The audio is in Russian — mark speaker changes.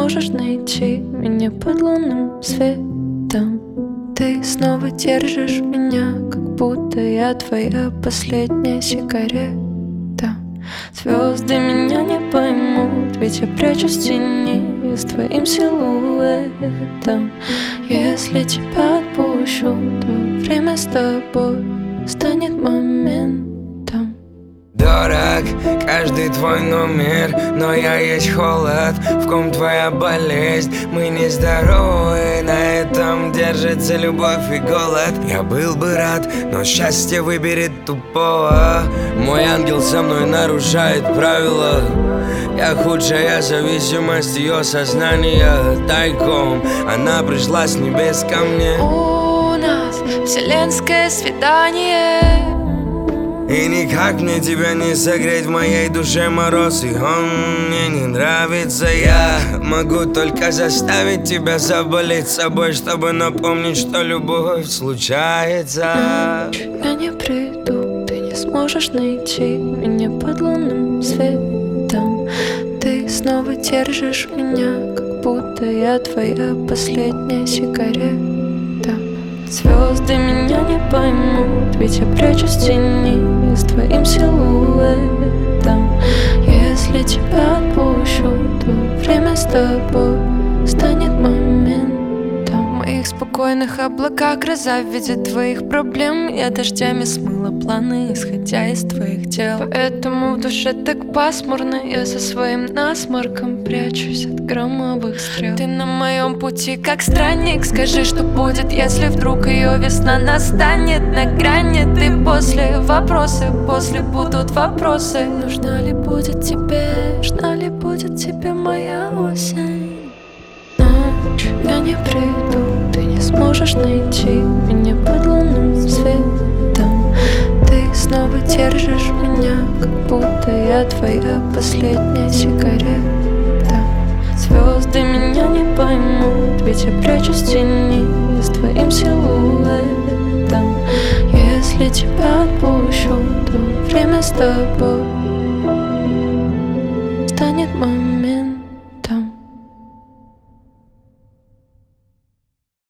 Speaker 1: сможешь найти меня под лунным светом. Ты снова держишь меня, как будто я твоя последняя сигарета. Звезды меня не поймут, ведь я прячусь в тени с твоим силуэтом. Если тебя отпущу, то время с тобой станет моментом.
Speaker 2: Дорог каждый твой номер, но я есть холод, в ком твоя болезнь. Мы не здоровы, на этом держится любовь и голод. Я был бы рад, но счастье выберет тупого. Мой ангел со мной нарушает правила. Я худшая зависимость ее сознания. Тайком она пришла с небес ко мне.
Speaker 1: У нас вселенское свидание,
Speaker 2: и никак мне тебя не согреть, в моей душе мороз, и он мне не нравится. Я могу только заставить тебя заболеть собой, чтобы напомнить, что любовь случается.
Speaker 1: Я не приду, ты не сможешь найти меня под лунным светом. Ты снова держишь меня, как будто я твоя последняя сигарета. Звезды меня не поймут, ведь я прячусь в тени с твоим силуэтом. Если тебя отпущу, то время с тобой станет моментом. В моих спокойных облаках гроза в виде твоих проблем. Я дождями смыла планы, исходя из твоих дел. Поэтому в душе так пасмурно, я со своим насморком прячусь от громовых стрел. Ты на моем пути как странник, скажи, что будет, если вдруг ее весна настанет. На грани ты после, вопросы после будут вопросы. Нужна ли будет тебе моя осень? Ночь, я не приду, ты не сможешь найти меня под лунным светом. Ты снова держишь меня, как будто я твоя последняя сигарета. Звезды меня не поймут, ведь я прячусь в тени с твоим силуэтом. Если тебя отпущу, то время с тобой